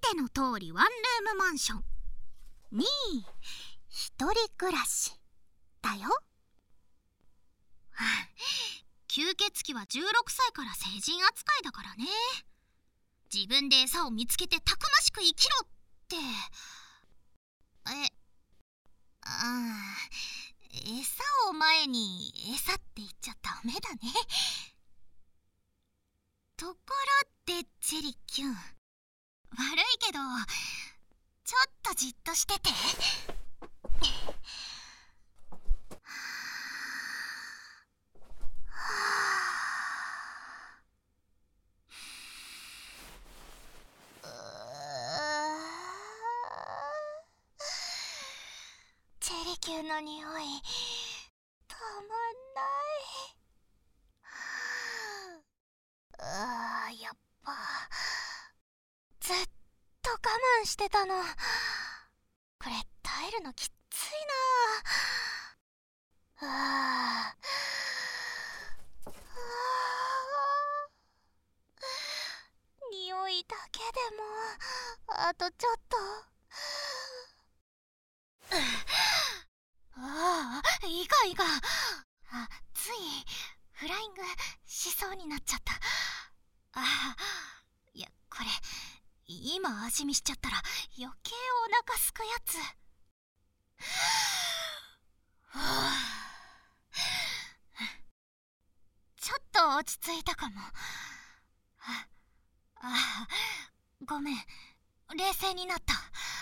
ての通りワンルームマンション2位一人暮らしだよ。吸血鬼は16歳から成人扱いだからね。自分で餌を見つけてたくましく生きろって。餌を前に餌って言っちゃダメだね。ところでジェリキュン、悪いけどちょっとじっとしてて。ジェリキュンの匂いたまんない。やっぱずっと我慢してたの。これ耐えるのきっついな。匂いだけでもあとちょっと。いかんいかん。ついフライングしそうになっちゃった。いや、これ今味見しちゃったら余計お腹すくやつ。ちょっと落ち着いたかも。ごめん、冷静になった。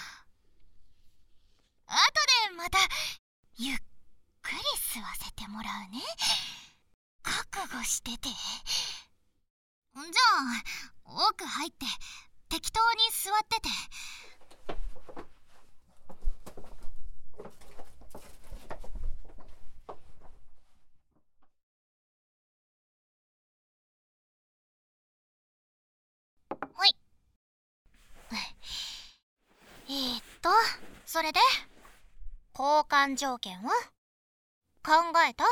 後でまたゆっくり吸わせてもらうね。覚悟してて。じゃあ奥入って適当に座ってて。ほい。それで交換条件は考えた？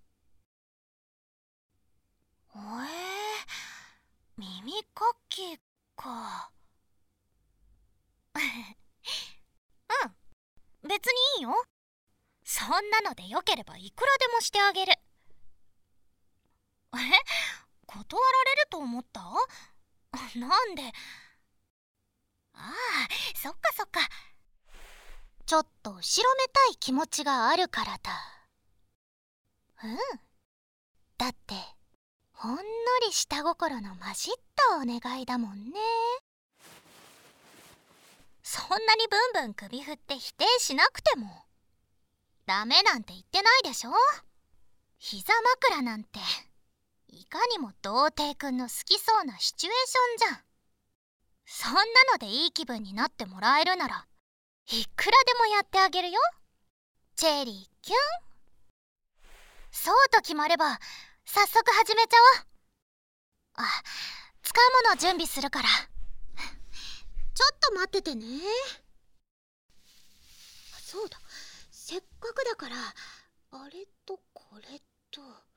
耳かきか。別にいいよ。そんなのでよければいくらでもしてあげる。断られると思った？なんで？そっかそっか。ちょっと後ろめたい気持ちがあるからだ。だってほんのり下心の混じったお願いだもんね。そんなにブンブン首振って否定しなくてもダメなんて言ってないでしょ。膝枕なんていかにも童貞くんの好きそうなシチュエーションじゃん。そんなのでいい気分になってもらえるならいくらでもやってあげるよ、チェリーキュン。そうと決まれば早速始めちゃおう。使うもの準備するから。ちょっと待っててね。そうだ、せっかくだからあれとこれと。